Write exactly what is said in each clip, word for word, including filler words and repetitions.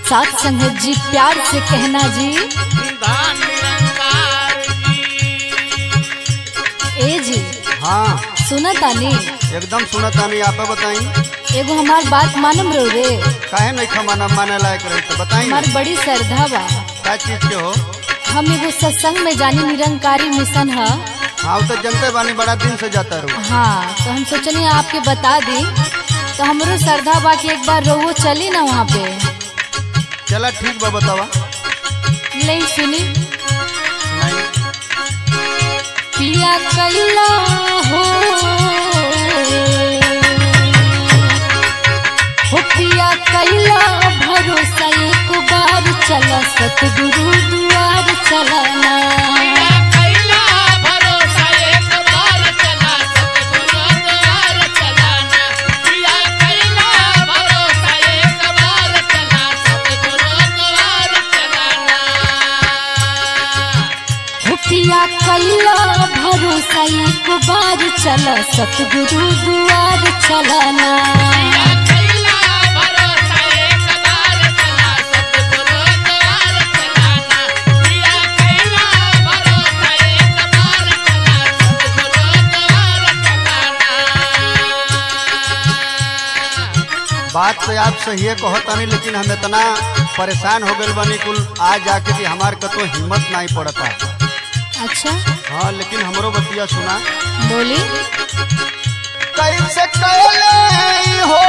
साथ संगत जी प्यार से कहना जी। ए जी हाँ सुना तानी, एकदम सुना तानी। आप बताई एगो हमार बात मानम रो रे। काहे नहीं खमाना माने लायक रही तो बताई। हमार बड़ी श्रद्धा बा। क्या चीज के हो? हम एगो सत्संग में जानी निरंकारी मिशन है। हाँ तो जनते बानी बड़ा दिन से जाता रहूँ। हाँ तो हम सोचनी आपके बता दी, तो हमरो श्रद्धा बा कि एक बार रोवो चली ना वहाँ पे। चला ठीक बा बतावा। नहीं सुनी नहीं पिया कैला हो, हो पिया कैला भरोसा एक बार चला सतगुरु द्वार चलाना। पिया कैला भरोसा एक बार चला सतगुरु द्वार चलाना। बात तो आप सही है कहतानी, लेकिन हम इतना परेशान हो गए बनी कुल आज जाके कि हमार कतो हिम्मत नहीं पड़ता। अच्छा हाँ लेकिन हमरो बतिया सुना। बोली कैसे कैले हो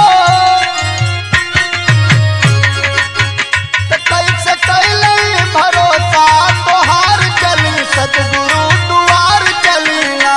तो कैसे कैले भरोसा तोहार चली सतगुरु द्वार चलीना।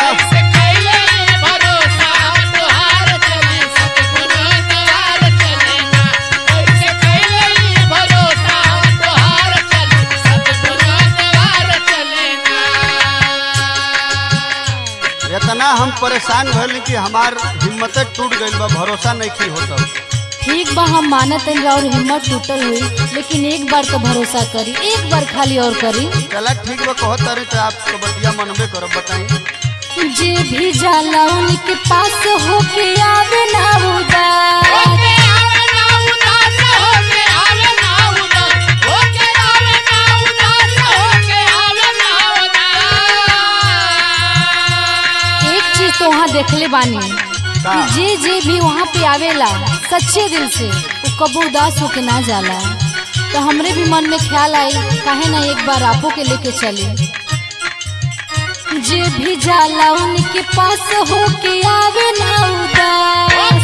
इतना हम परेशान भइल कि हमार हिम्मत टूट गइल बा, भरोसा नहीं की होता। ठीक बा हम मानत हैं और हिम्मत टूटल हुई, लेकिन एक बार तो भरोसा करी, एक बार खाली और करी। चला ठीक बा कहत रही तो आपको बतिया मनबे करो। बताई जे भी जाला उनके पास होके आवे ना उदास। तो वहाँ देखले बानी कि जे जे भी वहाँ पे आवेला सच्चे दिल से वो कबो उदास होके ना जाला। तो हमरे भी मन में ख्याल आई काहे ना एक बार आपो के लेके चले। जे भी जाला उनके पास होके आवे ना उदास।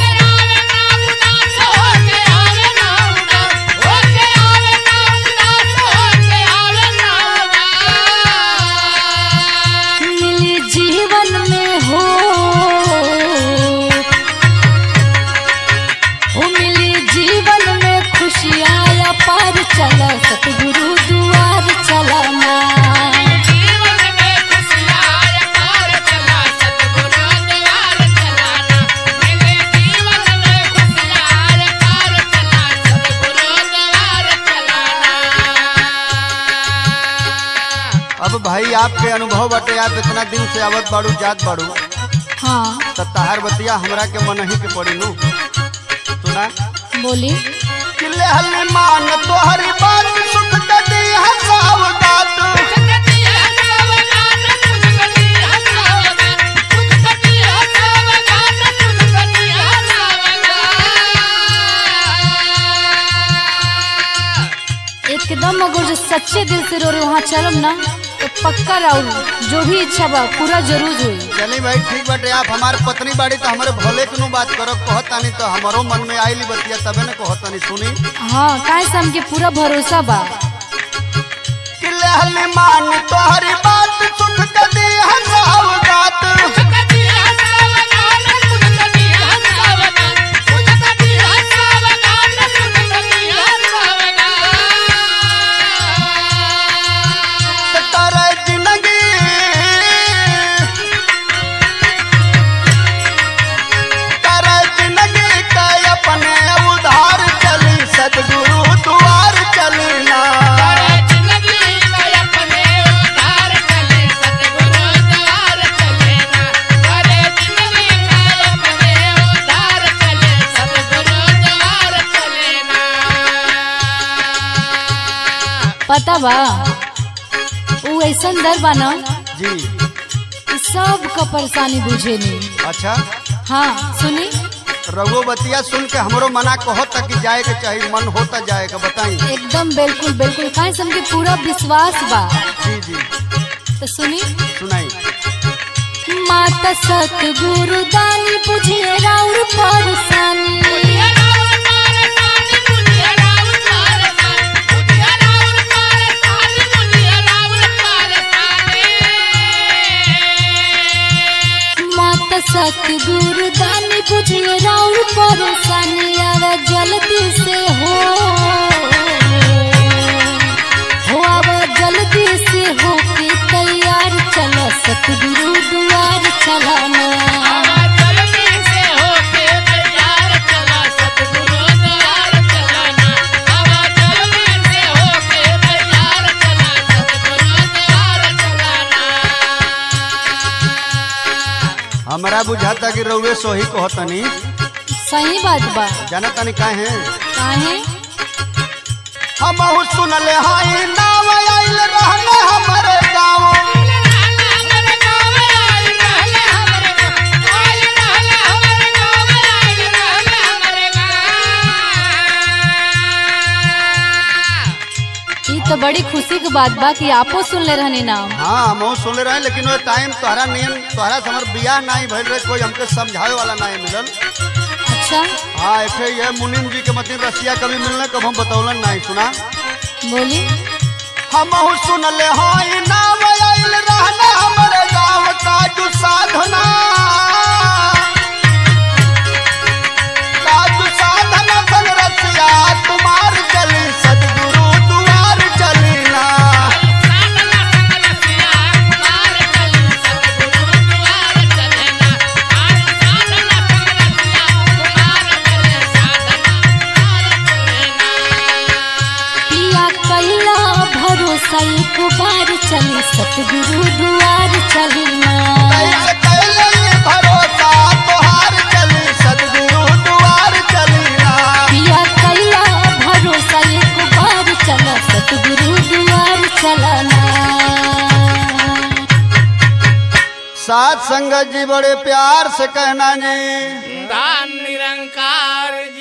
मिली जीवन में हो, हो मिली जीवन में खुशियाँ पार चला सतगुरु द्वार चलाना। अब भाई आपके अनुभव बाटे, आप इतना दिन से आवत बाड़ू जात बाड़ू। हाँ तो तहार बतिया हमरा के मन ही के पड़ी नू। सुना बोली किले हल्ली मान तोहरी बात सुख कदी हसावदात। एकदम अगर जो सच्चे दिल से रो रहे वहाँ चलम ना तो पक्का रहू, जो भी इच्छा बा पूरा जरूर हुई। चली भाई ठीक बाटे। आप हमारे पत्नी बाड़ी तो हमारे भले के नू बात करो कहतानी तो हमारो मन में आईली बतिया तबे न कहतानी। सुनी हाँ काहे से हमके पूरा भरोसा बा। किले हल्ली मान तोहरी बात सुख कदी हसावदात। सतगुरु द्वार चलना। पता बा वो ऐसा दर बा ना जी। सब का परेशानी बुझे नहीं। अच्छा हाँ सुनी रघु बतिया सुन के हमरो मना कहता कि जाए के चाहिए, मन होता जाए के बताई। एकदम बिल्कुल बिल्कुल काहे समझे पूरा विश्वास बा। जी जी तो सुनी सुनाई। माता सतगुरु दानी बुझिए राउर परेशानी। माता सतगुरु दानी बुझिए राउर परेशानी। आवे जल्दी से हो हो आवे जल्दी से हो के तैयार चलो सतगुरु द्वार चलाना। हमरा बुझाता कि रउए सोही कहतनी। सही बात बा। जाना तनी काहे काहे हम सुनले हाई नाम आइल रहने हमरे गाँव। ये तो बड़ी खुशी की बात बा कि आपो सुन ले रहनी नाम। हाँ हम सुनले रहे, लेकिन वो टाइम तोहरा नियम तोहरा से हमर बियाह नहीं भइल रहे, कोई हमके समझावे वाला नहीं मिलल। अच्छा हाँ ऐसे ये मुनीम जी के मतीन रसिया कभी मिलने कब हम बतौलन नहीं। सुना बोली हम सुनले हाई नाम आइल रहने हमरे गाँव काजू साधना। काजू साधना सन रसिया तुम्हार चली सतगुरु द्वार चलीना। पिया कैला भरोसा एक बार चली सतगुरु द्वार चलीना। कैसे कैले भरोसा तोहार चली सतगुरु द्वार चलीना। पिया कैला भरोसा एक बार चला सतगुरु द्वार चलाना। साथ संगत जी बड़े प्यार से कहना जी दान निरंकार जी।